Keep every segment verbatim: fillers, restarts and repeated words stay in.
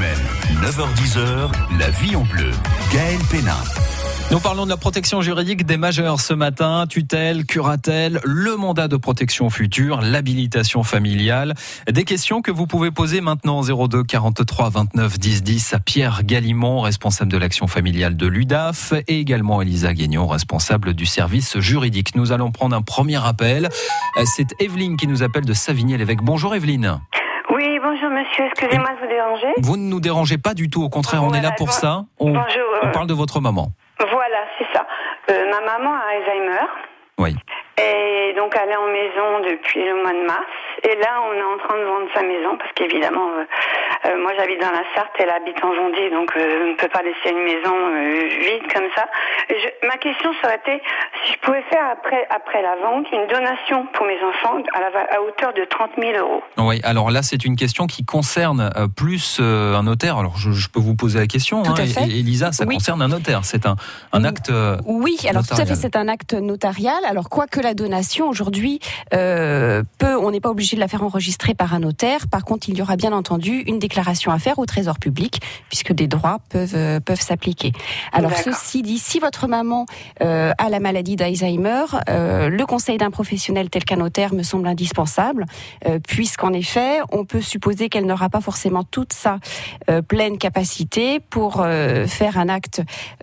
semaine, neuf heures dix, la vie en bleu. Gaël Pénin. Nous parlons de la protection juridique des majeurs ce matin, tutelle, curatelle, le mandat de protection future, l'habilitation familiale. Des questions que vous pouvez poser maintenant zéro deux quarante-trois vingt-neuf dix dix à Pierre Gallimon, responsable de l'action familiale de l'U D A F, et également Elisa Guignon, responsable du service juridique. Nous allons prendre un premier appel. C'est Evelyne qui nous appelle de Savigny-l'Évêque. Bonjour Evelyne. Oui, bonjour monsieur, excusez-moi de vous déranger. Vous ne nous dérangez pas du tout, au contraire, on voilà, est là pour bon, ça. On, bonjour, on parle de votre maman. Voilà, c'est ça. Euh, ma maman a Alzheimer. Oui. Et donc elle est en maison depuis le mois de mars. Et là, on est en train de vendre sa maison parce qu'évidemment, euh, euh, moi j'habite dans la Sarthe, elle habite en Vendée, donc euh, on ne peut pas laisser une maison euh, vide comme ça. Je, ma question serait été si je pouvais faire après après la vente une donation pour mes enfants à, la, à hauteur de trente mille euros. Oui, alors là c'est une question qui concerne euh, plus euh, un notaire. Alors je, je peux vous poser la question, tout hein, à fait. Et, Elisa, ça oui. concerne un notaire. C'est un, un acte euh, Oui, alors notarial. tout à fait, c'est un acte notarial. Alors quoique la donation aujourd'hui euh, peut, on n'est pas obligé de la faire enregistrer par un notaire. Par contre, il y aura bien entendu une déclaration à faire au Trésor public, puisque des droits peuvent euh, peuvent s'appliquer. Alors D'accord. ceci dit, si votre maman euh, a la maladie d'Alzheimer, euh, le conseil d'un professionnel tel qu'un notaire me semble indispensable, euh, puisqu'en effet, on peut supposer qu'elle n'aura pas forcément toute sa euh, pleine capacité pour euh, faire un acte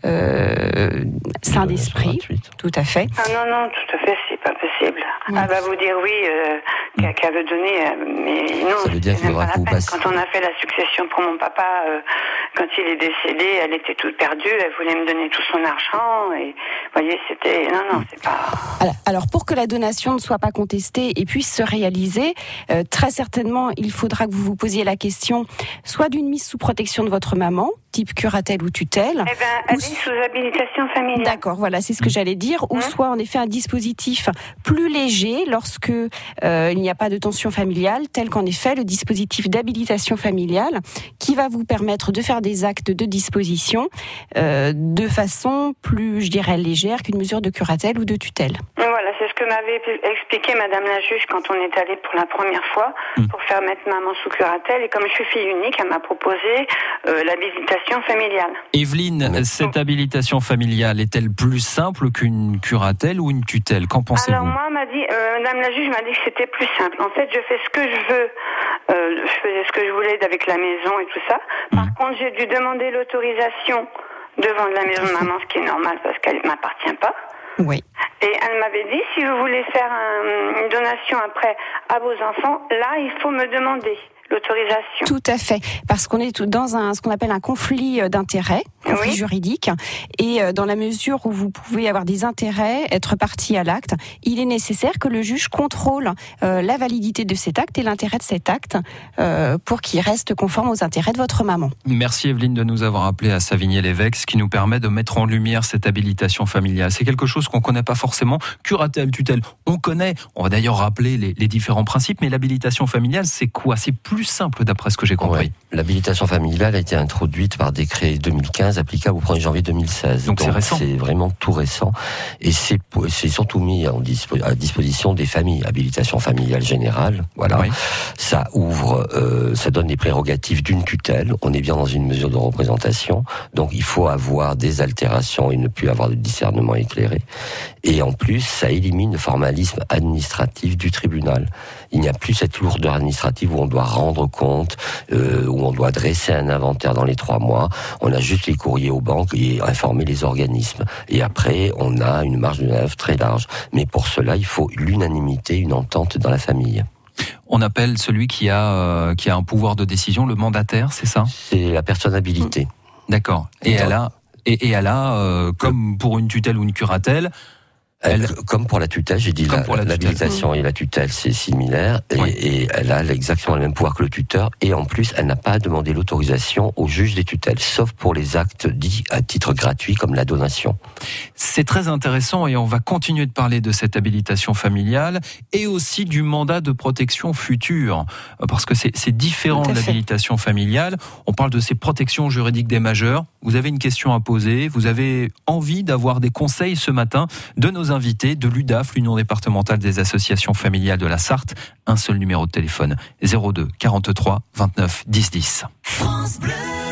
euh, sain d'esprit. Tout à fait. Ah non, non, tout à fait, c'est pas possible. Oui. Elle va vous dire oui, euh, qu'elle, qu'elle veut donner, euh, mais non, ça veut dire qu'il faudra pas que vous passiez. Quand on a fait la succession pour mon papa, euh, quand il est décédé, elle était toute perdue, elle voulait me donner tout son argent, et vous voyez, c'était... Non, non, c'est pas... Alors, pour que la donation ne soit pas contestée et puisse se réaliser, euh, très certainement, il faudra que vous vous posiez la question soit d'une mise sous protection de votre maman, type curatelle ou tutelle. Eh ben, elle est sous habilitation familiale. D'accord, voilà, c'est ce que j'allais dire. Ou mmh. soit, en effet, un dispositif plus léger lorsque euh, il n'y a pas de tension familiale, tel qu'en effet le dispositif d'habilitation familiale, qui va vous permettre de faire des actes de disposition euh, de façon plus, je dirais, légère qu'une mesure de curatelle ou de tutelle. Voilà, c'est ce que m'avait expliqué Madame la juge quand on est allé pour la première fois mmh. pour faire mettre maman sous curatelle. Et comme je suis fille unique, elle m'a proposé euh, l'habilitation familiale. Evelyne, oui. cette habilitation familiale est-elle plus simple qu'une curatelle ou une tutelle? Qu'en pensez-vous? Alors moi, m'a dit, euh, Madame la juge m'a dit que c'était plus simple. En fait, je fais ce que je veux, euh, je faisais ce que je voulais avec la maison et tout ça. Par mmh. contre, j'ai dû demander l'autorisation de vendre la maison de maman, ce qui est normal parce qu'elle ne m'appartient pas. Oui. Et elle m'avait dit, si vous voulez faire un, une donation après à vos enfants, là, il faut me demander l'autorisation. Tout à fait, parce qu'on est dans un ce qu'on appelle un conflit d'intérêts, conflit oui. juridique, et dans la mesure où vous pouvez avoir des intérêts, être partie à l'acte, il est nécessaire que le juge contrôle euh, la validité de cet acte et l'intérêt de cet acte euh, pour qu'il reste conforme aux intérêts de votre maman. Merci Evelyne de nous avoir appelé à Savigny-l'Évêque, ce qui nous permet de mettre en lumière cette habilitation familiale. C'est quelque chose qu'on connaît pas forcément. Curatelle, tutelle, on connaît. On va d'ailleurs rappeler les, les différents principes, mais l'habilitation familiale, c'est quoi? C'est plus simple d'après ce que j'ai compris. Ouais. L'habilitation familiale a été introduite par décret deux mille quinze, applicable au premier janvier deux mille seize. Donc, Donc c'est récent. C'est vraiment tout récent. Et c'est, c'est surtout mis en dispo, à disposition des familles. Habilitation familiale générale, voilà. Oui. Ça ouvre, euh, ça donne les prérogatives d'une tutelle. On est bien dans une mesure de représentation. Donc il faut avoir des altérations et ne plus avoir de discernement éclairé. Et en plus, ça élimine le formalisme administratif du tribunal. Il n'y a plus cette lourdeur administrative où on doit rendre compte, euh, où on doit dresser un inventaire dans les trois mois. On a juste les courriers aux banques et informer les organismes. Et après, on a une marge de manœuvre très large. Mais pour cela, il faut l'unanimité, une entente dans la famille. On appelle celui qui a, euh, qui a un pouvoir de décision le mandataire, c'est ça? C'est la personne habilitée. D'accord. Et, et elle a, et, et elle a euh, comme pour une tutelle ou une curatelle, Elle, comme pour la tutelle, j'ai dit la, la l'habilitation et la tutelle, c'est similaire, et, oui. et elle a exactement le même pouvoir que le tuteur, et en plus, elle n'a pas à demander l'autorisation au juge des tutelles, sauf pour les actes dits à titre gratuit, comme la donation. C'est très intéressant, et on va continuer de parler de cette habilitation familiale, et aussi du mandat de protection future, parce que c'est, c'est différent de l'habilitation familiale. On parle de ces protections juridiques des majeurs. Vous avez une question à poser, vous avez envie d'avoir des conseils ce matin de nos invités de l'U D A F, l'Union départementale des associations familiales de la Sarthe. Un seul numéro de téléphone, zéro deux quarante-trois vingt-neuf dix dix. France Bleu.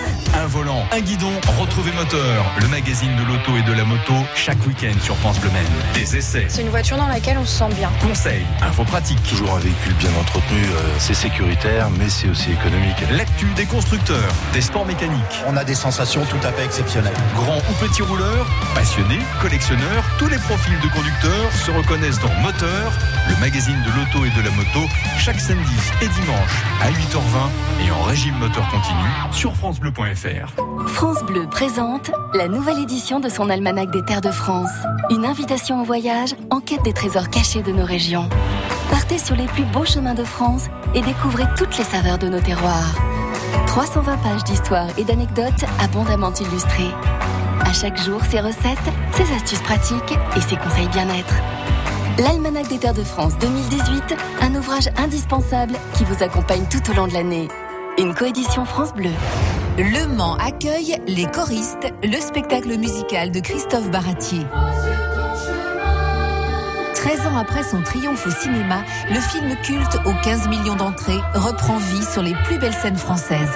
un volant, un guidon, retrouvez Moteur, le magazine de l'auto et de la moto, chaque week-end sur France Bleu Maine. Des essais, C'est une voiture dans laquelle on se sent bien. conseils, infos pratiques, Toujours un véhicule bien entretenu, euh, c'est sécuritaire, mais c'est aussi économique. l'actu des constructeurs, des sports mécaniques. On a des sensations tout à fait exceptionnelles. Grands ou petits rouleurs, passionnés, collectionneurs, tous les profils de conducteurs se reconnaissent dans Moteur, le magazine de l'auto et de la moto, chaque samedi et dimanche à huit heures vingt et en régime moteur continu sur francebleu point f r. France Bleu présente la nouvelle édition de son almanach des terres de France. Une invitation au voyage en quête des trésors cachés de nos régions. Partez sur les plus beaux chemins de France et découvrez toutes les saveurs de nos terroirs. trois cent vingt pages d'histoire et d'anecdotes abondamment illustrées. À chaque jour, ses recettes, ses astuces pratiques et ses conseils bien-être. L'Almanach des Terres de France deux mille dix-huit, un ouvrage indispensable qui vous accompagne tout au long de l'année. Une coédition France Bleu. Le Mans accueille Les Choristes, le spectacle musical de Christophe Baratier. treize ans après son triomphe au cinéma, le film culte aux quinze millions d'entrées reprend vie sur les plus belles scènes françaises.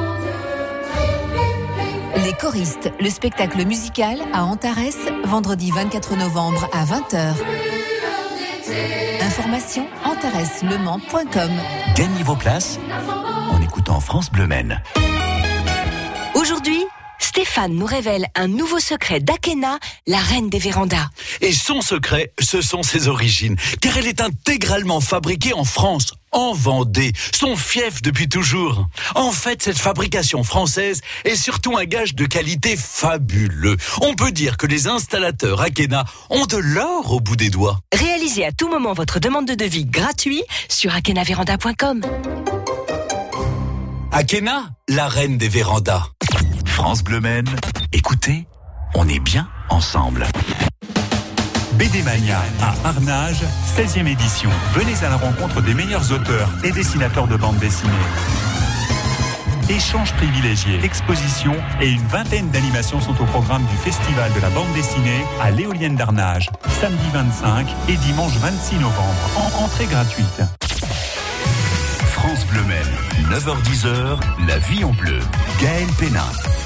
Les Choristes, le spectacle musical à Antares, vendredi vingt-quatre novembre à vingt heures. Information antares le mans point com. Gagnez vos places en écoutant France Bleu Maine. Aujourd'hui, Stéphane nous révèle un nouveau secret d'Akena, la reine des vérandas. Et son secret, ce sont ses origines, car elle est intégralement fabriquée en France, en Vendée, son fief depuis toujours. En fait, cette fabrication française est surtout un gage de qualité fabuleux. On peut dire que les installateurs Akena ont de l'or au bout des doigts. Réalisez à tout moment votre demande de devis gratuit sur akena véranda point com. Akena, la reine des vérandas. France Bleu Maine, écoutez, on est bien ensemble. B D Mania à Arnage, seizième édition. Venez à la rencontre des meilleurs auteurs et dessinateurs de bande dessinée. Échanges privilégiés, expositions et une vingtaine d'animations sont au programme du Festival de la bande dessinée à l'Éolienne d'Arnage, samedi vingt-cinq et dimanche vingt-six novembre, en entrée gratuite. France Bleu Maine, neuf heures dix, la vie en bleu. Gaël Pénin.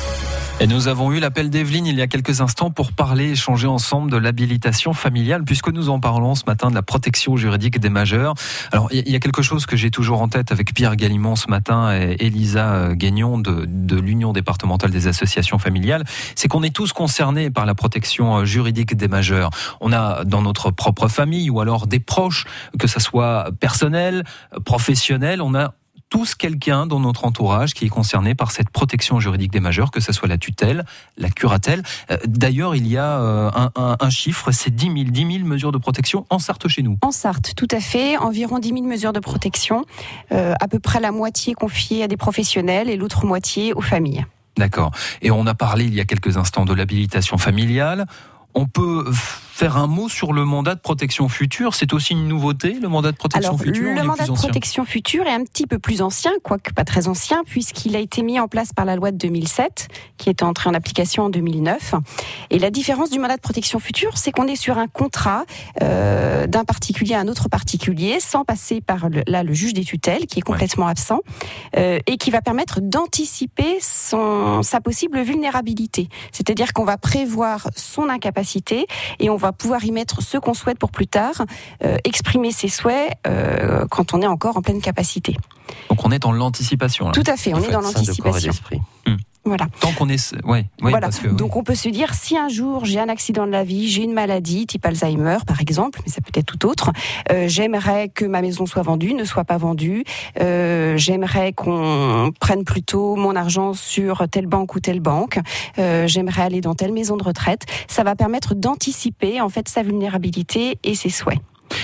Et nous avons eu l'appel d'Evelyne il y a quelques instants pour parler, échanger ensemble de l'habilitation familiale, puisque nous en parlons ce matin de la protection juridique des majeurs. Alors, il y a quelque chose que j'ai toujours en tête avec Pierre Galimont ce matin et Elisa Guignon de, de l'Union départementale des associations familiales, c'est qu'on est tous concernés par la protection juridique des majeurs. On a dans notre propre famille ou alors des proches, que ça soit personnel, professionnel, on a tous quelqu'un dans notre entourage qui est concerné par cette protection juridique des majeurs, que ce soit la tutelle, la curatelle. D'ailleurs, il y a un, un, un chiffre, c'est dix mille, dix mille mesures de protection en Sarthe chez nous. En Sarthe, tout à fait, environ dix mille mesures de protection, euh, à peu près la moitié confiée à des professionnels et l'autre moitié aux familles. D'accord. Et on a parlé il y a quelques instants de l'habilitation familiale. On peut faire un mot sur le mandat de protection future. C'est aussi une nouveauté, le mandat de protection Alors, future. Le mandat de protection future est un petit peu plus ancien, quoique pas très ancien, puisqu'il a été mis en place par la loi de deux mille sept, qui est entrée en application en deux mille neuf. Et la différence du mandat de protection future, c'est qu'on est sur un contrat euh, d'un particulier à un autre particulier, sans passer par le, là le juge des tutelles, qui est complètement ouais. absent, euh, et qui va permettre d'anticiper son, sa possible vulnérabilité. C'est-à-dire qu'on va prévoir son incapacité et on va pouvoir y mettre ce qu'on souhaite pour plus tard, euh, exprimer ses souhaits euh, quand on est encore en pleine capacité. Donc on est dans l'anticipation. Là. Tout à fait, on en est fait, dans l'anticipation. Hum. Voilà. Tant qu'on est, ouais, ouais voilà. Parce que, donc on peut se dire si un jour j'ai un accident de la vie, j'ai une maladie type Alzheimer par exemple, mais ça peut être tout autre. Euh, j'aimerais que ma maison soit vendue, ne soit pas vendue. Euh, j'aimerais qu'on prenne plutôt mon argent sur telle banque ou telle banque. Euh, j'aimerais aller dans telle maison de retraite. Ça va permettre d'anticiper en fait sa vulnérabilité et ses souhaits.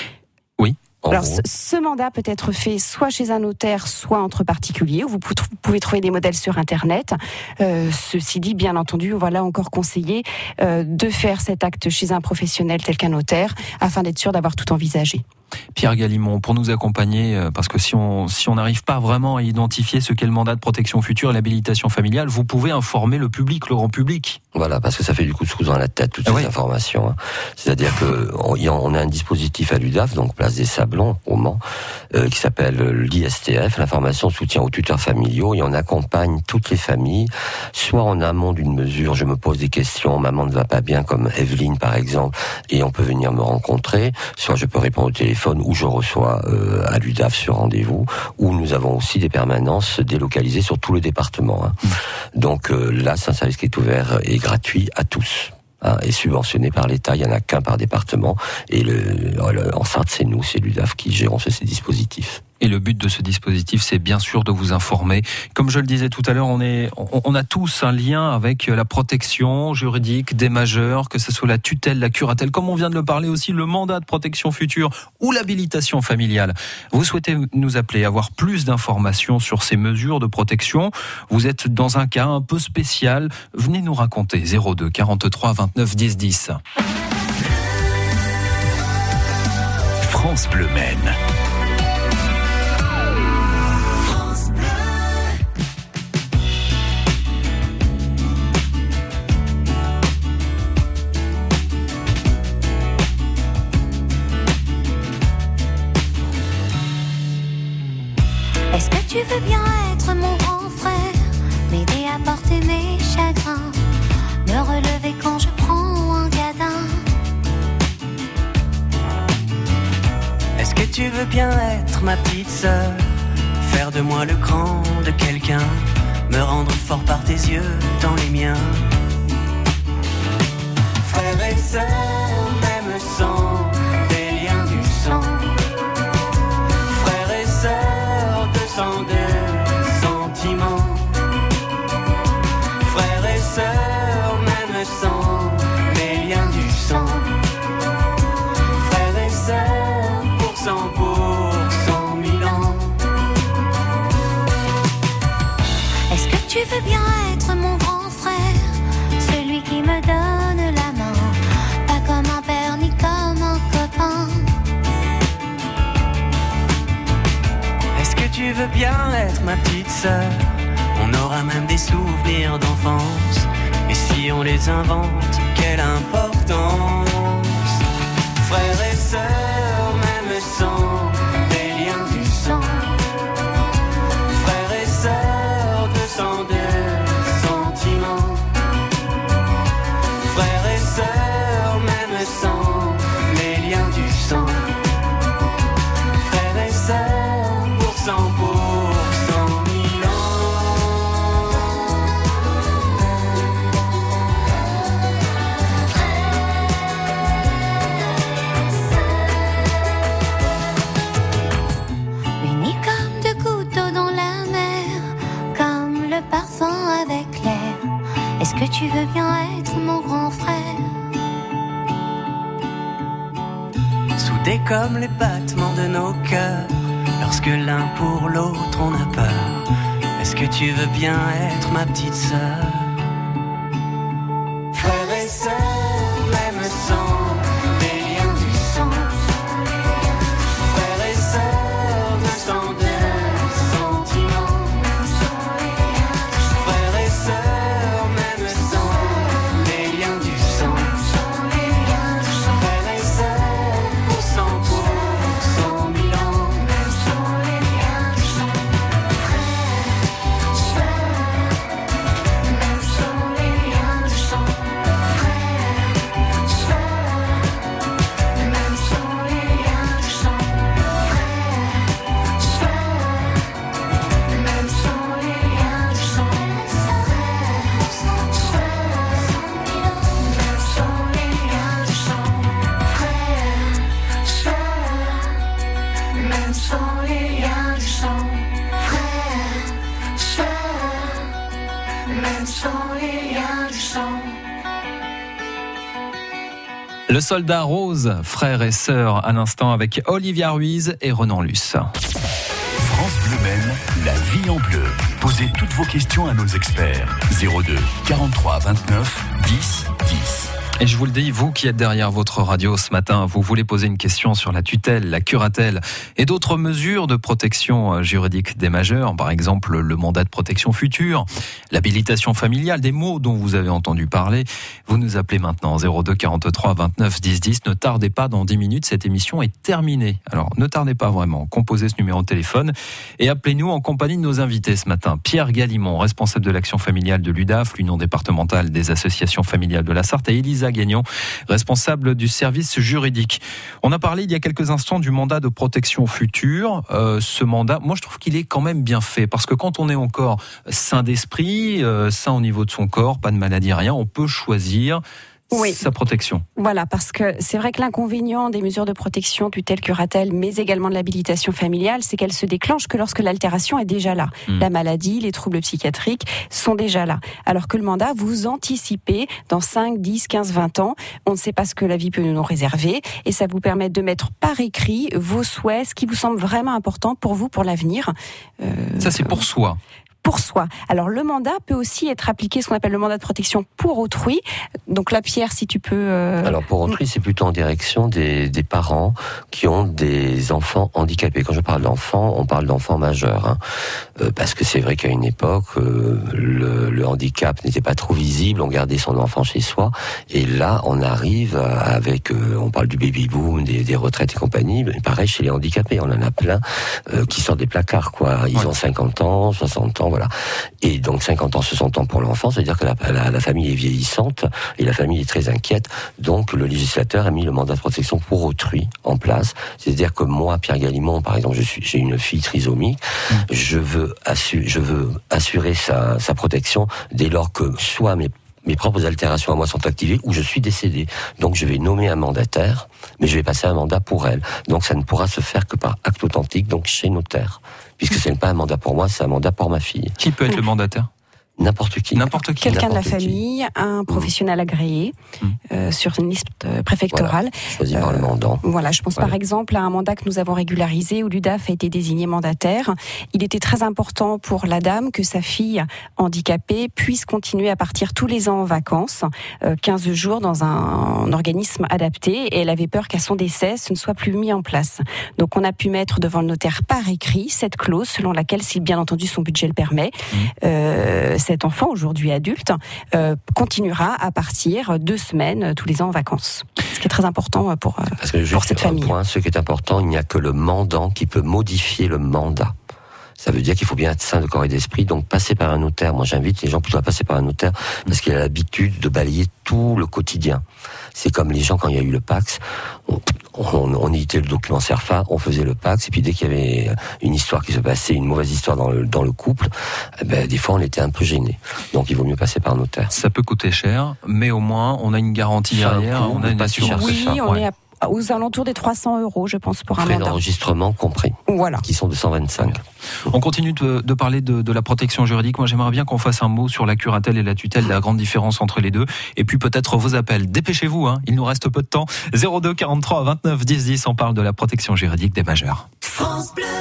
Oui. Alors, ce, ce mandat peut être fait soit chez un notaire, soit entre particuliers. Vous pouvez trouver des modèles sur Internet. Euh, ceci dit, bien entendu, voilà encore conseillé euh, de faire cet acte chez un professionnel tel qu'un notaire, afin d'être sûr d'avoir tout envisagé. Pierre Galimond, pour nous accompagner, parce que si on si on n'arrive pas vraiment à identifier ce qu'est le mandat de protection future et l'habilitation familiale, vous pouvez informer le public, le grand public. Voilà, parce que ça fait du coup de dans la tête toutes ces oui. informations. Hein. C'est-à-dire que on, on a un dispositif à l'U D A F, donc place des Sablons, au Mans, euh, qui s'appelle l'I S T F, l'information de soutien aux tuteurs familiaux, et on accompagne toutes les familles, soit en amont d'une mesure, je me pose des questions, maman ne va pas bien, comme Evelyne par exemple, et on peut venir me rencontrer, soit je peux répondre au téléphone, ou je reçois euh, à l'U D A F sur rendez-vous, où nous avons aussi des permanences délocalisées sur tout le département. Hein. Mmh. Donc euh, là, c'est un service qui est ouvert et gratuit à tous. Hein, et subventionné par l'État, il n'y en a qu'un par département, et le, le, en Sarthe, c'est nous, c'est l'U D A F qui gérons ces dispositifs. Et le but de ce dispositif, c'est bien sûr de vous informer. Comme je le disais tout à l'heure, on est, on, on a tous un lien avec la protection juridique des majeurs, que ce soit la tutelle, la curatelle, comme on vient de le parler aussi, le mandat de protection future ou l'habilitation familiale. Vous souhaitez nous appeler, avoir plus d'informations sur ces mesures de protection. Vous êtes dans un cas un peu spécial. Venez nous raconter. zéro deux quarante-trois vingt-neuf dix dix. France Bleu Maine. Est-ce que tu veux bien être mon grand frère, m'aider à porter mes chagrins, me relever quand je prends un gadin? Est-ce que tu veux bien être ma petite sœur, faire de moi le grand de quelqu'un, me rendre fort par tes yeux dans les miens? Frères et sœurs, même sang, des liens du sang. Frères et sœurs, de sentiments. Frères et sœurs, même sang, les liens du sang. Frères et sœurs, pour cent, pour cent mille ans. Est-ce que tu veux bien être mon grand frère, celui qui me donne la main, pas comme un père ni comme un copain? Tu veux bien être ma petite sœur, on aura même des souvenirs d'enfance, et si on les invente, quelle importance. Frères et sœurs, même sang, des liens du sang. Frères et sœurs, de sang, de sentiments. Frères et sœurs, même sang, les liens du sang. Frères et sœurs, cent pour cent mille ans. Unis comme deux couteaux dans la mer, comme le parfum avec l'air. Est-ce que tu veux bien être mon grand frère? Soudés comme les battements de nos cœurs, lorsque l'un pour l'autre on a peur. Est-ce que tu veux bien être ma petite sœur? Frères et sœurs, même sang, des liens du sang. Frères et sœurs, de sang, de sentiments. Frères et sœurs, même sang, des liens du sang. Frères et sœurs, pour cent, pour cent mille ans. Le soldat rose, frères et sœurs, à l'instant avec Olivia Ruiz et Renan Luce. France Bleu Maine, la vie en bleu. Posez toutes vos questions à nos experts. zéro deux quarante-trois vingt-neuf dix dix. Et je vous le dis, vous qui êtes derrière votre radio ce matin, vous voulez poser une question sur la tutelle, la curatelle et d'autres mesures de protection juridique des majeurs, par exemple le mandat de protection future, l'habilitation familiale, des mots dont vous avez entendu parler. Vous nous appelez maintenant zéro deux quarante-trois vingt-neuf dix dix. Ne tardez pas, dans dix minutes, cette émission est terminée. Alors ne tardez pas vraiment, composez ce numéro de téléphone et appelez-nous en compagnie de nos invités ce matin. Pierre Galimond, responsable de l'action familiale de l'U D A F, l'Union départementale des associations familiales de la Sarthe, et Elisa Gagnon, responsable du service juridique. On a parlé il y a quelques instants du mandat de protection future. Euh, ce mandat, moi je trouve qu'il est quand même bien fait, parce que quand on est encore sain d'esprit, euh, sain au niveau de son corps, pas de maladie, rien, on peut choisir oui. sa protection. Voilà, parce que c'est vrai que l'inconvénient des mesures de protection, tutelle, curatelle, mais également de l'habilitation familiale, c'est qu'elles se déclenchent que lorsque l'altération est déjà là. Mmh. La maladie, les troubles psychiatriques sont déjà là. Alors que le mandat, vous anticipez dans cinq, dix, quinze, vingt ans, on ne sait pas ce que la vie peut nous réserver, et ça vous permet de mettre par écrit vos souhaits, ce qui vous semble vraiment important pour vous, pour l'avenir. Euh, ça c'est pour soi. Pour soi. Alors le mandat peut aussi être appliqué, ce qu'on appelle le mandat de protection pour autrui. Donc là, Pierre, si tu peux... Euh... Alors pour autrui, c'est plutôt en direction des, des parents qui ont des enfants handicapés. Quand je parle d'enfants, on parle d'enfants majeurs. Hein. Euh, parce que c'est vrai qu'à une époque, euh, le, le handicap n'était pas trop visible, on gardait son enfant chez soi. Et là, on arrive avec... Euh, on parle du baby-boom, des, des retraites et compagnie. Mais pareil, chez les handicapés, on en a plein euh, qui sortent des placards, quoi. Ils ouais. ont cinquante ans, soixante ans, voilà. Et donc cinquante ans, soixante ans pour l'enfant, c'est-à-dire que la, la, la famille est vieillissante et la famille est très inquiète. Donc le législateur a mis le mandat de protection pour autrui en place. C'est-à-dire que moi, Pierre Galimond, par exemple, je suis, j'ai une fille trisomique, mmh. je veux assurer, je veux assurer sa, sa protection dès lors que soit mes mes propres altérations à moi sont activées ou je suis décédé. Donc je vais nommer un mandataire, mais je vais passer un mandat pour elle. Donc ça ne pourra se faire que par acte authentique, donc chez notaire. Puisque ce n'est pas un mandat pour moi, c'est un mandat pour ma fille. Qui peut être le mandataire ? N'importe qui. N'importe qui. Quelqu'un N'importe de la famille, qui. un professionnel agréé mmh. euh, sur une liste préfectorale. Voilà, choisi euh, par le mandant. Voilà, je pense voilà. par exemple à un mandat que nous avons régularisé où l'U D A F a été désigné mandataire. Il était très important pour la dame que sa fille handicapée puisse continuer à partir tous les ans en vacances, euh, quinze jours dans un, un organisme adapté, et elle avait peur qu'à son décès, ce ne soit plus mis en place. Donc on a pu mettre devant le notaire par écrit cette clause selon laquelle, si bien entendu son budget le permet, mmh. euh, cet enfant, aujourd'hui adulte, euh, continuera à partir deux semaines tous les ans en vacances. Ce qui est très important pour, Parce que pour cette famille. Point, ce qui est important, il n'y a que le mandant qui peut modifier le mandat. Ça veut dire qu'il faut bien être sain de corps et d'esprit, donc passer par un notaire. Moi, j'invite les gens plutôt à passer par un notaire parce qu'il a l'habitude de balayer tout le quotidien. C'est comme les gens, quand il y a eu le Pacs, on, on, on éditait le document CERFA, on faisait le Pacs, et puis dès qu'il y avait une histoire qui se passait, une mauvaise histoire dans le, dans le couple, eh ben, des fois on était un peu gênés. Donc il vaut mieux passer par un notaire. Ça peut coûter cher, mais au moins on a une garantie derrière, on a une assurance. Oui, on ouais. est à aux alentours des trois cents euros, je pense, pour un mandat. Frais d'enregistrement compris. Voilà. Qui sont de cent vingt-cinq. On continue de, de parler de, de la protection juridique. Moi, j'aimerais bien qu'on fasse un mot sur la curatelle et la tutelle, la grande différence entre les deux. Et puis peut-être vos appels. Dépêchez-vous, hein. Il nous reste peu de temps. zéro deux quarante-trois vingt-neuf dix dix. On parle de la protection juridique des majeurs. France Bleu.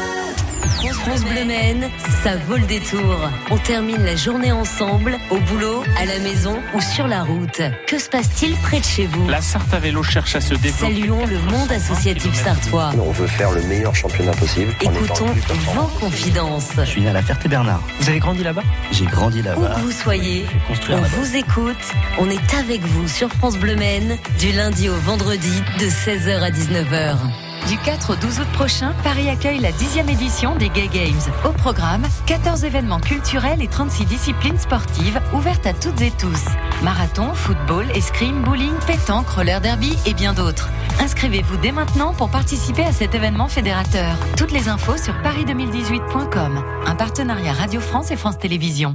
France Bleu Maine, ça vaut le détour. On termine la journée ensemble, au boulot, à la maison ou sur la route. Que se passe-t-il près de chez vous ? La Sarthe à vélo cherche à se développer. Saluons le monde associatif sartois. On veut faire le meilleur championnat possible. Écoutons vos confidences. Je suis né à la Ferté-Bernard. Vous avez grandi là-bas ? J'ai grandi là-bas. Où que vous soyez, on vous écoute. On est avec vous sur France Bleu Maine, du lundi au vendredi, de seize heures à dix-neuf heures. Du quatre au douze août prochain, Paris accueille la dixième édition des Gay Games. Au programme, quatorze événements culturels et trente-six disciplines sportives ouvertes à toutes et tous. Marathon, football, escrime, bowling, pétanque, roller derby et bien d'autres. Inscrivez-vous dès maintenant pour participer à cet événement fédérateur. Toutes les infos sur paris deux mille dix-huit point com. Un partenariat Radio France et France Télévisions.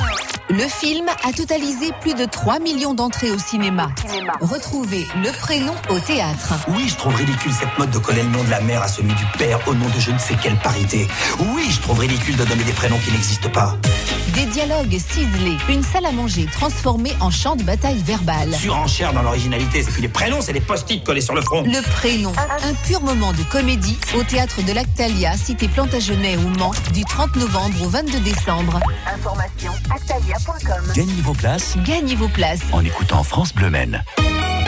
Le film a totalisé plus de trois millions d'entrées au cinéma. Retrouvez Le Prénom au théâtre. Oui, je trouve ridicule cette mode de coller le nom de la mère à celui du père au nom de je ne sais quelle parité. Oui, je trouve ridicule de donner des prénoms qui n'existent pas. Des dialogues ciselés, une salle à manger transformée en champ de bataille verbale. Surenchère dans l'originalité, et puis les prénoms, c'est des post-it collés sur le front. Le Prénom, un pur moment de comédie au théâtre de l'Actalia, cité Plantagenet au Mans, du trente novembre au vingt-deux décembre. Information actalia point com. Gagnez vos places. Gagnez vos places. En écoutant France Bleu Maine.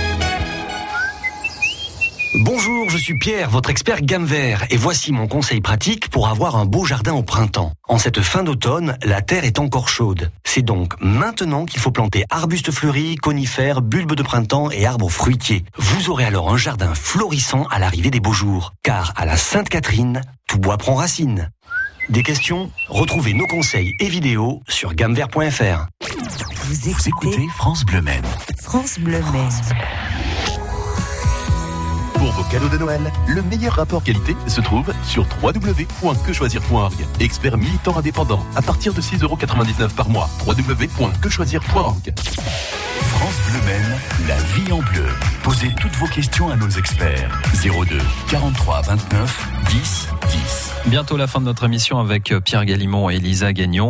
Bonjour, je suis Pierre, votre expert gamme vert, et voici mon conseil pratique pour avoir un beau jardin au printemps. En cette fin d'automne, la terre est encore chaude. C'est donc maintenant qu'il faut planter arbustes fleuris, conifères, bulbes de printemps et arbres fruitiers. Vous aurez alors un jardin florissant à l'arrivée des beaux jours. Car à la Sainte-Catherine, tout bois prend racine. Des questions? Retrouvez nos conseils et vidéos sur gamme vert point f r. Vous écoutez, Vous écoutez France Bleu Maine. France Bleu Maine. Pour vos cadeaux de Noël, le meilleur rapport qualité se trouve sur w w w point que choisir point org. Expert militant indépendant à partir de six euros quatre-vingt-dix-neuf par mois. w w w point que choisir point org. France Bleu Maine, la vie en bleu. Posez toutes vos questions à nos experts. zéro deux quarante-trois vingt-neuf dix dix. Bientôt la fin de notre émission avec Pierre Galimond et Elisa Gagnon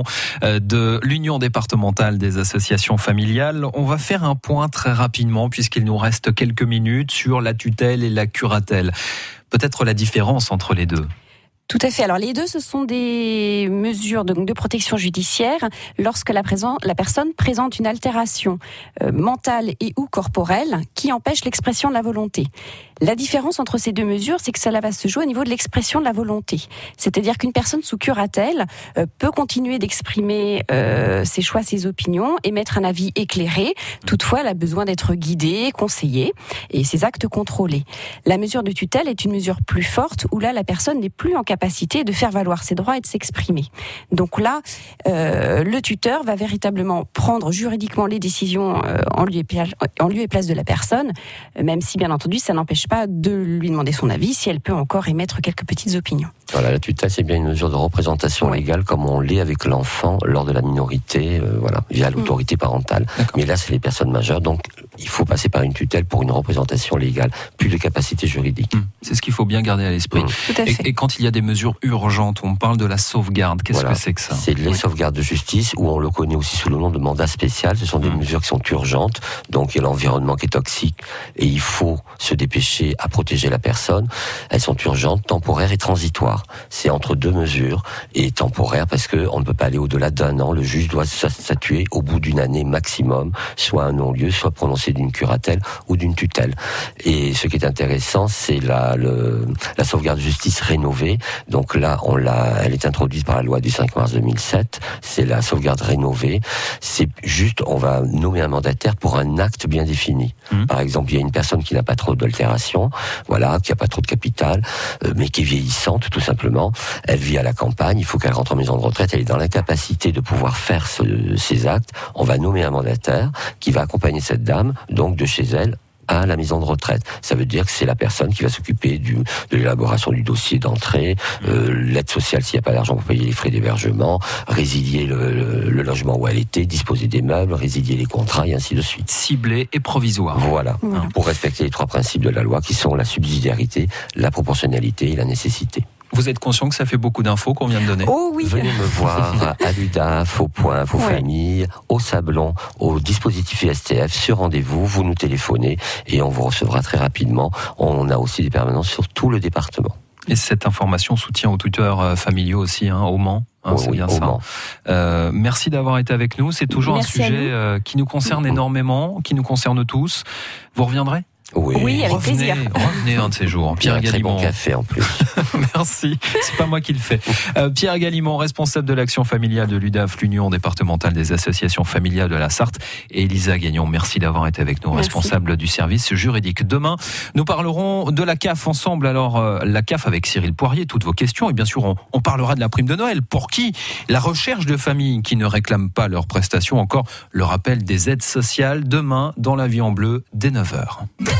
de l'Union départementale des associations familiales. On va faire un point très rapidement puisqu'il nous reste quelques minutes sur la tutelle et la curatelle. Peut-être la différence entre les deux. Tout à fait. Alors les deux, ce sont des mesures de, de protection judiciaire lorsque la, présent, la personne présente une altération euh, mentale et ou corporelle qui empêche l'expression de la volonté. La différence entre ces deux mesures, c'est que cela va se jouer au niveau de l'expression de la volonté. C'est-à-dire qu'une personne sous curatelle euh, peut continuer d'exprimer euh, ses choix, ses opinions, émettre un avis éclairé. Toutefois, elle a besoin d'être guidée, conseillée et ses actes contrôlés. La mesure de tutelle est une mesure plus forte où là, la personne n'est plus en capacité de faire valoir ses droits et de s'exprimer. Donc là, euh, le tuteur va véritablement prendre juridiquement les décisions euh, en, lieu et place, en lieu et place de la personne, même si bien entendu, ça n'empêche pas de lui demander son avis si elle peut encore émettre quelques petites opinions. Voilà, la tutelle, c'est bien une mesure de représentation oui. légale comme on l'est avec l'enfant lors de la minorité, euh, voilà, via l'autorité parentale. D'accord. Mais là, c'est les personnes majeures, donc il faut passer par une tutelle pour une représentation légale, plus de capacité juridique. Mmh. C'est ce qu'il faut bien garder à l'esprit. Mmh. Tout à fait. Et, et quand il y a des mesures urgentes, on parle de la sauvegarde. Qu'est-ce voilà. que c'est que ça? C'est les oui. sauvegardes de justice, où on le connaît aussi sous le nom de mandat spécial. Ce sont des mmh. mesures qui sont urgentes, donc il y a l'environnement qui est toxique, et il faut se dépêcher à protéger la personne. Elles sont urgentes, temporaires et transitoires. C'est entre deux mesures, et temporaire parce que on ne peut pas aller au-delà d'un an. Le juge doit statuer au bout d'une année maximum, soit un non-lieu, soit prononcé d'une curatelle ou d'une tutelle. Et ce qui est intéressant, c'est la, le, la sauvegarde de justice rénovée. Donc là, on l'a, elle est introduite par la loi du cinq mars deux mille sept. C'est la sauvegarde rénovée. C'est juste, on va nommer un mandataire pour un acte bien défini. Mmh. Par exemple, il y a une personne qui n'a pas trop d'altération, voilà, qui n'a pas trop de capital, euh, mais qui est vieillissante, tout simplement. Elle vit à la campagne, il faut qu'elle rentre en maison de retraite, elle est dans l'incapacité de pouvoir faire ce, ces actes. On va nommer un mandataire qui va accompagner cette dame, donc de chez elle, à la maison de retraite. Ça veut dire que c'est la personne qui va s'occuper du, de l'élaboration du dossier d'entrée, euh, l'aide sociale s'il n'y a pas d'argent pour payer les frais d'hébergement, résilier le, le, le logement où elle était, disposer des meubles, résilier les contrats et ainsi de suite. Ciblé et provisoire. Voilà, mmh. pour respecter les trois principes de la loi qui sont la subsidiarité, la proportionnalité et la nécessité. Vous êtes conscient que ça fait beaucoup d'infos qu'on vient de donner? Oh oui. Venez me voir à l'U D A F, au Point, vos ouais. familles, au Sablon, au dispositif I S T F, sur rendez-vous, vous nous téléphonez et on vous recevra très rapidement. On a aussi des permanences sur tout le département. Et cette information soutient aux tuteurs familiaux aussi, hein, au Mans. Hein, oh, c'est oui, bien ça. Euh, merci d'avoir été avec nous. C'est toujours merci un sujet nous. Euh, qui nous concerne mmh. énormément, qui nous concerne tous. Vous reviendrez? Oui, oui, avec revenez, plaisir. Revenez un de ces jours. Pierre Galimond. Très bon café en plus. Merci. C'est pas moi qui le fais. Euh, Pierre Galimond, responsable de l'action familiale de l'U D A F, l'Union départementale des associations familiales de la Sarthe, et Elisa Gagnon. Merci d'avoir été avec nous, merci. Responsable du service juridique. Demain, nous parlerons de la C A F ensemble. Alors, euh, la C A F avec Cyril Poirier, toutes vos questions. Et bien sûr, on, on parlera de la prime de Noël. Pour qui? La recherche de familles qui ne réclament pas leurs prestations. Encore le rappel des aides sociales demain dans La Vie en Bleu dès neuf heures.